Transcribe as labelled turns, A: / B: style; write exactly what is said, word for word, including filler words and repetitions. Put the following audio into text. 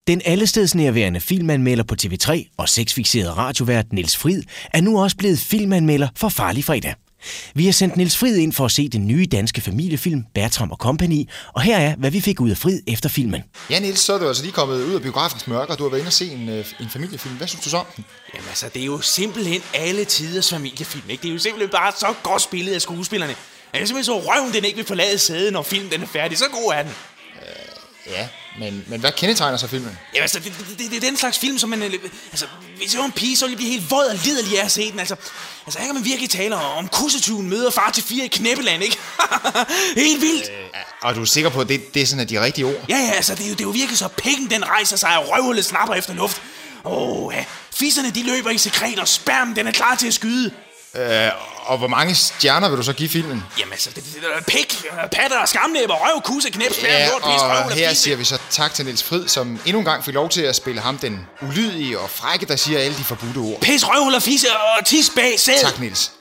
A: Den allestedsnærværende filmanmelder på T V tre og sexfikseret radiovært Niels Frid er nu også blevet filmanmelder for Farlig Fredag. Vi har sendt Niels Frid ind for at se den nye danske familiefilm Bertram og Company, og her er, hvad vi fik ud af Frid efter filmen.
B: Ja, Niels, så er du altså lige kommet ud af biografens mørke, og du har været inde og se en, en familiefilm. Hvad synes du så om den?
C: Jamen altså, det er jo simpelthen alle tiders familiefilm, ikke? Det er jo simpelthen bare så godt spillet af skuespillerne. Jeg er simpelthen så røven, den ikke vil forlade sædet, når filmen den er færdig. Så god er den.
B: Ja, men, men hvad kendetegner så filmen?
C: Ja, altså, det, det, det, det er den slags film, som man... Altså, hvis jeg var en pige, så ville jeg blive helt våd og liderlig af at se den. Altså, altså her kan man virkelig tale om kussetuen møder far til fire i Knæppeland, ikke? Helt vildt!
B: Øh, og du er sikker på, at det, det er sådan, at de rigtige ord?
C: Ja, ja, altså, det er jo, det er jo virkelig så pikken, den rejser sig, og røvhullet snapper efter luft. Åh, oh, ja. Fisserne, de løber i sekret, og spermen, den er klar til at skyde.
B: Øh, og hvor mange stjerner vil du så give filmen?
C: Jamen altså, det, det, det, pik, patter, skamnæber, røv, kusse, knæp, spærm,
B: ja,
C: lort, pis, røv,
B: og her siger vi så tak til Niels Frid, som endnu en gang fik lov til at spille ham den ulydige og frække, der siger alle de forbudte ord.
C: Pis, røvhul og fisse og tis bag sæd.
B: Tak, Niels.